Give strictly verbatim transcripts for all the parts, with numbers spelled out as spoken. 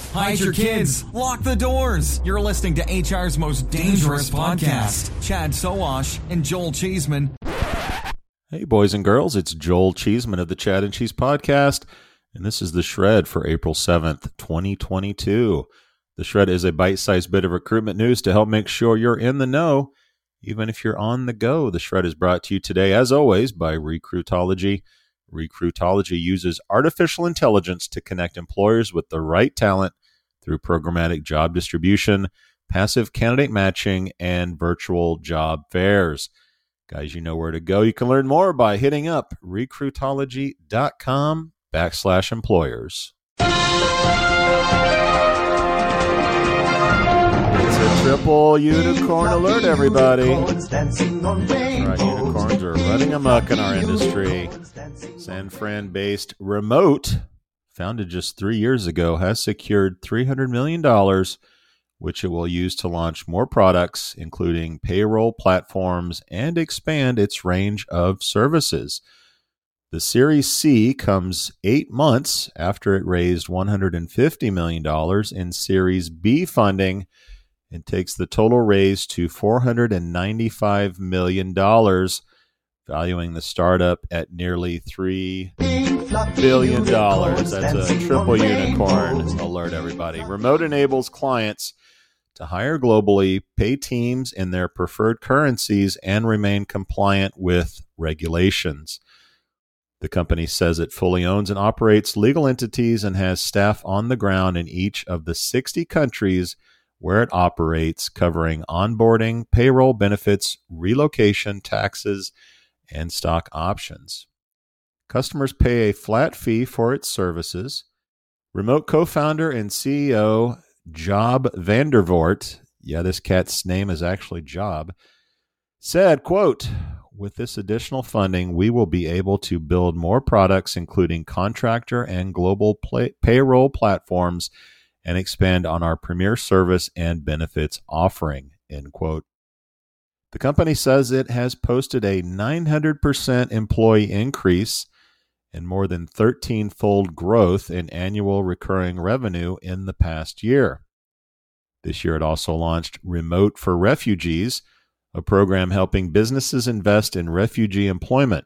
hide your kids, lock the doors. You're listening to H R's most dangerous podcast. Chad Sowash and Joel Cheeseman. Hey, boys and girls, it's Joel Cheeseman of the Chad and Cheese Podcast, and this is the Shred for April seventh, twenty twenty-two. The Shred is a bite-sized bit of recruitment news to help make sure you're in the know, even if you're on the go. The Shred is brought to you today, as always, by Recruitology. Recruitology uses artificial intelligence to connect employers with the right talent through programmatic job distribution, passive candidate matching, and virtual job fairs. Guys, you know where to go. You can learn more by hitting up recruitology.com backslash employers. It's a triple unicorn alert, everybody. That's right, unicorns are running amok in our industry. San Fran-based Remote, founded just three years ago, has secured three hundred million dollars, which it will use to launch more products, including payroll platforms, and expand its range of services. The Series C comes eight months after it raised one hundred fifty million dollars in Series B funding and takes the total raise to four hundred ninety-five million dollars, valuing the startup at nearly three billion dollars. That's a triple unicorn alert, everybody. Remote enables clients to hire globally, pay teams in their preferred currencies, and remain compliant with regulations. The company says it fully owns and operates legal entities and has staff on the ground in each of the sixty countries where it operates, covering onboarding, payroll, benefits, relocation, taxes, and stock options. Customers pay a flat fee for its services. Remote co-founder and C E O Job Vandervoort, yeah, this cat's name is actually Job, said, quote, "With this additional funding, we will be able to build more products, including contractor and global play- payroll platforms, and expand on our premier service and benefits offering," end quote. The company says it has posted a nine hundred percent employee increase and more than thirteen-fold growth in annual recurring revenue in the past year. This year, it also launched Remote for Refugees, a program helping businesses invest in refugee employment.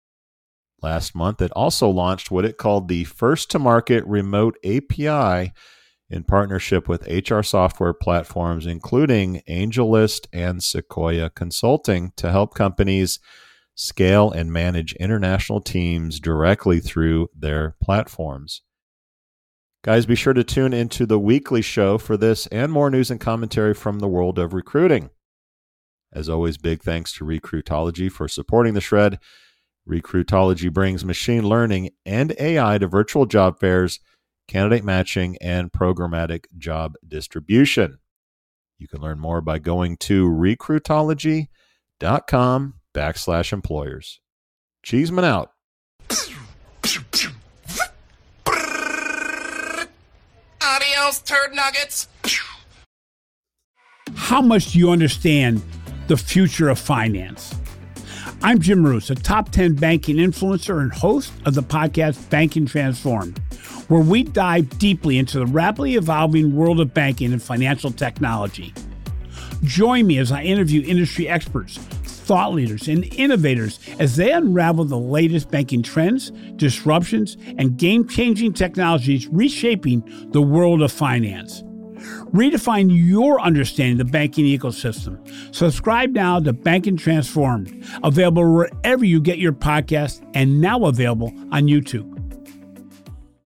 Last month, it also launched what it called the first-to-market Remote A P I in partnership with H R software platforms, including AngelList and Sequoia Consulting, to help companies scale and manage international teams directly through their platforms. Guys, be sure to tune into the weekly show for this and more news and commentary from the world of recruiting. As always, big thanks to Recruitology for supporting the Shred. Recruitology brings machine learning and A I to virtual job fairs, candidate matching, and programmatic job distribution. You can learn more by going to recruitology.com backslash employers. Cheeseman out. Adios, turd nuggets. How much do you understand the future of finance? I'm Jim Roos, a top ten banking influencer and host of the podcast Banking Transformed, where we dive deeply into the rapidly evolving world of banking and financial technology. Join me as I interview industry experts, thought leaders, and innovators as they unravel the latest banking trends, disruptions, and game-changing technologies reshaping the world of finance. Redefine your understanding of the banking ecosystem. Subscribe now to Banking Transformed, available wherever you get your podcasts and now available on YouTube.